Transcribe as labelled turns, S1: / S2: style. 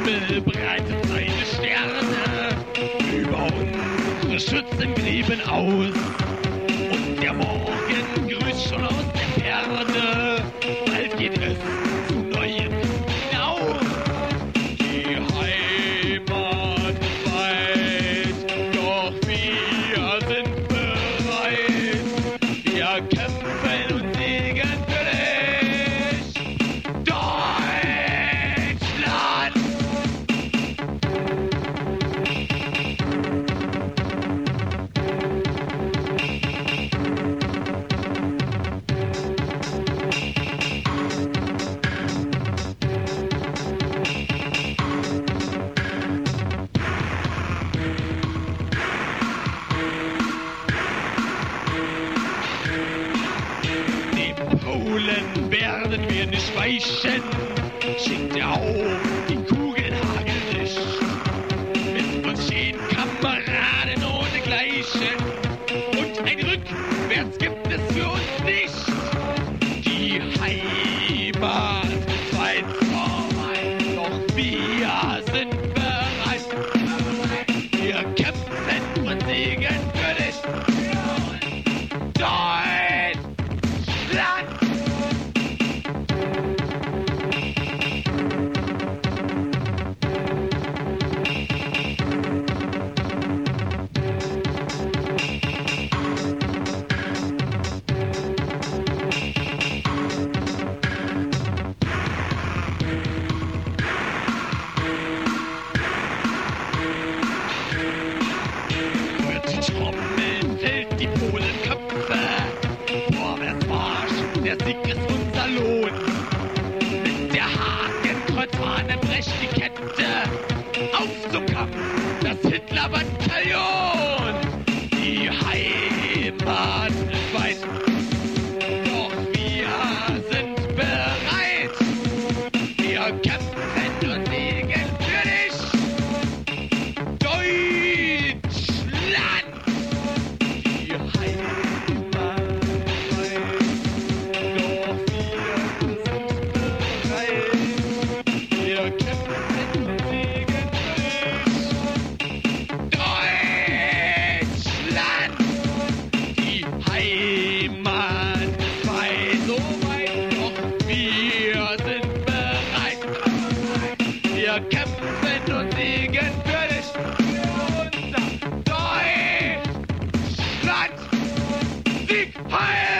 S1: Himmel breitet seine Sterne über unsere Schützengräben aus. Und der Morgen grüßt schon aus der Ferne, bald geht es zu neuen hinaus. Die Heimat ist weit, doch wir sind bereit. Wir kämpfen und siegen für dich, Deutschland! Polen werden wir nicht weichen, schickt er auf, die Kugeln hageln dich. Mit uns stehen Kameraden ohne Gleichen und ein Rückwärts gibt es für uns nicht. Die Heimat ist weit vorbei, doch wir sind bereit. Wir kämpfen und siegen für dich, Deutschland! Trommeln fällt die Polenköpfe. Vorwärts Marsch, der Sieg ist unser Lohn. Mit der Hakenkreuzfahne brecht die Kette. Auf zum Kampf, das Hitler-Bataillon. Die Heimat ist weit, doch wir sind bereit. Wir kämpfen und siegen für dich, Deutschland! Die Heimat ist weit, doch wir sind bereit. Wir kämpfen und siegen für dich, Deutschland! Die Heimat ist weit, so weit, doch wir sind bereit. Wir kämpfen und siegen für dich, für unser Deutschland! Sieg heil!